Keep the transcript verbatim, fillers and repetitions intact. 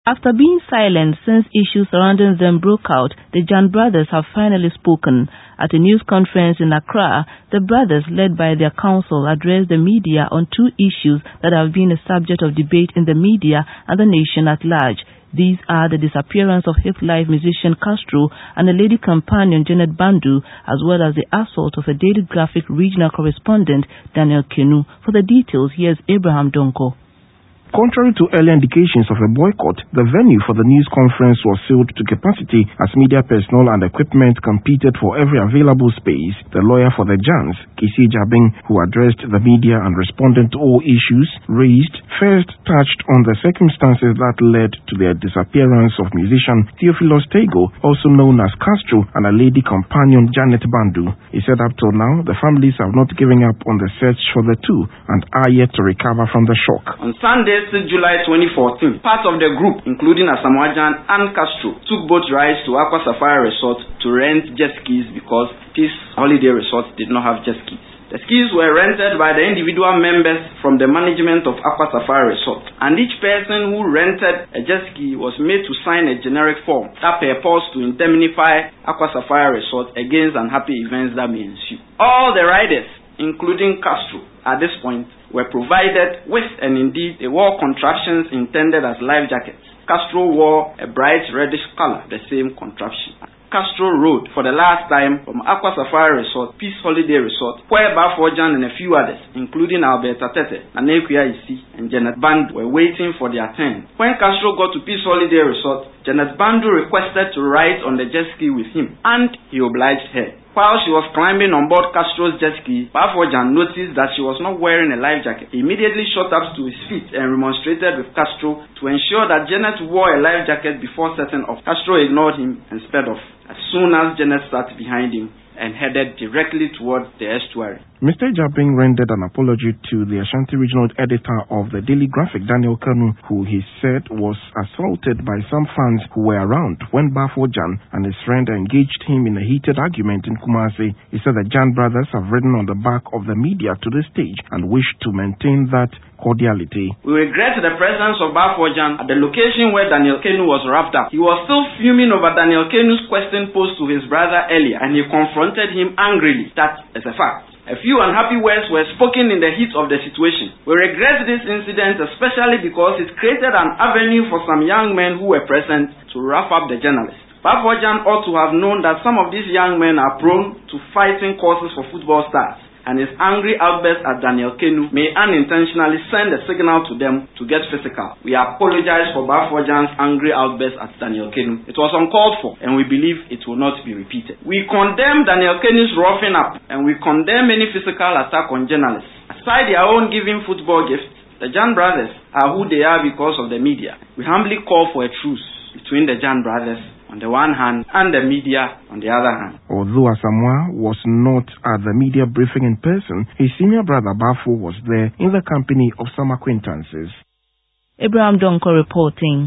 After being silent since issues surrounding them broke out, the Jan brothers have finally spoken. At a news conference in Accra, the brothers, led by their counsel, addressed the media on two issues that have been a subject of debate in the media and the nation at large. These are the disappearance of Hip Life musician Castro and a lady companion Janet Bandu, as well as the assault of a Daily Graphic regional correspondent Daniel Kenu. For the details, here's Abraham Donko. Contrary to earlier indications of a boycott, the venue for the news conference was filled to capacity as media personnel and equipment competed for every available space. The lawyer for the Jans, Kisi Jabing, who addressed the media and responded to all issues raised, first touched on the circumstances that led to the disappearance of musician Theophilus Tego, also known as Castro, and a lady companion Janet Bandu. He said up till now, the families have not given up on the search for the two and are yet to recover from the shock. On Sunday, July twenty fourteen, part of the group, including Asamoah Gyan and Castro, took boat rides to Aqua Safari Resort to rent jet skis because Peace Holiday Resort did not have jet skis. The skis were rented by the individual members from the management of Aqua Safari Resort, and each person who rented a jet ski was made to sign a generic form that purports to indemnify Aqua Safari Resort against unhappy events that may ensue. All the riders, including Castro, at this point, were provided with, and indeed they wore contraptions intended as life jackets. Castro wore a bright reddish color, the same contraption. Castro rode for the last time from Aqua Safari Resort, Peace Holiday Resort, where Bafo Gyan and a few others, including Alberta Tete, Nanekuya Isi, and Janet Bandu, were waiting for their turn. When Castro got to Peace Holiday Resort, Janet Bandu requested to ride on the jet ski with him, and he obliged her. While she was climbing on board Castro's jet ski, Bafo Gyan noticed that she was not wearing a life jacket. He immediately shot up to his feet and remonstrated with Castro to ensure that Janet wore a life jacket before setting off. Castro ignored him and sped off, as soon as Janet sat behind him and headed directly toward the estuary. Mister Jabing rendered an apology to the Ashanti regional editor of the Daily Graphic, Daniel Kenu, who he said was assaulted by some fans who were around when Bafo Gyan and his friend engaged him in a heated argument in Kumasi. He said the Gyan brothers have ridden on the back of the media to the stage and wish to maintain that cordiality. We regret the presence of Bafo Gyan at the location where Daniel Kenu was wrapped up. He was still fuming over Daniel Kenu's question posed to his brother earlier, and he confronted him angrily. That is a fact. A few unhappy words were spoken in the heat of the situation. We regret this incident especially because it created an avenue for some young men who were present to rough up the journalists. Bafo Gyan ought to have known that some of these young men are prone to fighting courses for football stars, and his angry outburst at Daniel Kenu may unintentionally send a signal to them to get physical. We apologize for Bafo Gyan's angry outburst at Daniel Kenu. It was uncalled for, and we believe it will not be repeated. We condemn Daniel Kenu's roughing up, and we condemn any physical attack on journalists. Aside their own giving football gifts, the Gyan brothers are who they are because of the media. We humbly call for a truce between the Gyan brothers on the one hand and the media on the other hand. Although Asamoah was not at the media briefing in person, his senior brother Bafo was there in the company of some acquaintances. Abraham Donko reporting.